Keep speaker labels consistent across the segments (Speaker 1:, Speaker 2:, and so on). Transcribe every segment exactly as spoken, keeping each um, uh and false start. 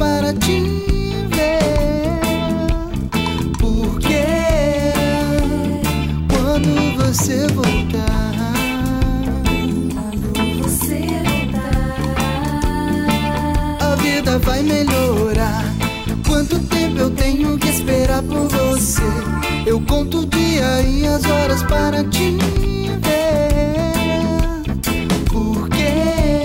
Speaker 1: para te ver. Porque quando você voltar,
Speaker 2: quando você voltar,
Speaker 1: a vida vai melhorar. Quanto tempo eu tenho que esperar por você? Eu conto o dia e as horas para te ver. Porque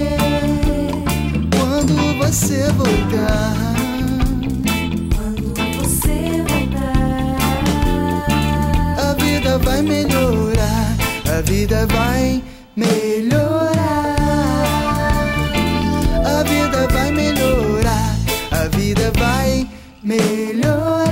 Speaker 1: quando você voltar,
Speaker 2: quando você voltar,
Speaker 1: a vida vai melhorar. A vida vai melhorar. A vida vai melhorar. A vida vai melhorar.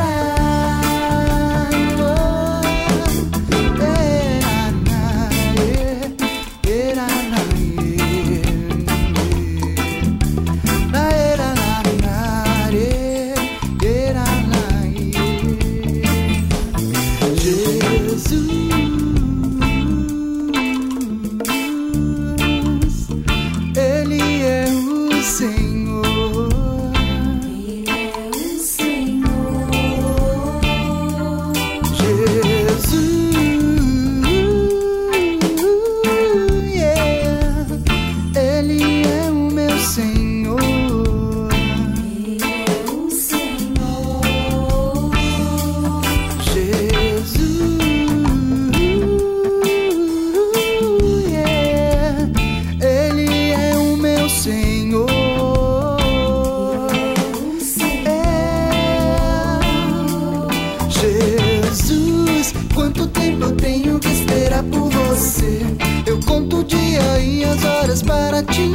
Speaker 1: Jesus, quanto tempo eu tenho que esperar por você? Eu conto o dia e as horas para te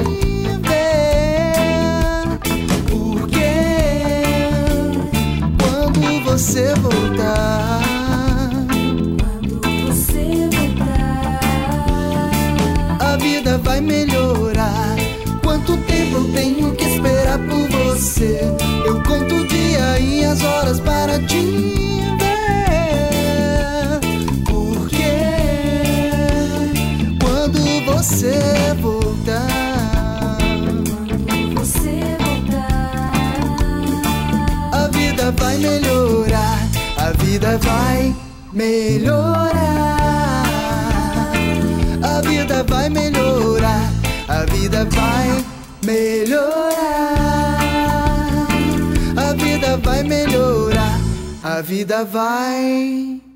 Speaker 1: ver. Porque quando você voltar,
Speaker 2: quando você voltar,
Speaker 1: a vida vai melhorar. Quanto tempo eu tenho que esperar por você? Eu conto o dia e as horas para te ver. Você voltar,
Speaker 2: quando você voltar,
Speaker 1: a vida vai melhorar. A vida vai melhorar. A vida vai melhorar. A vida vai melhorar. A vida vai melhorar. A vida vai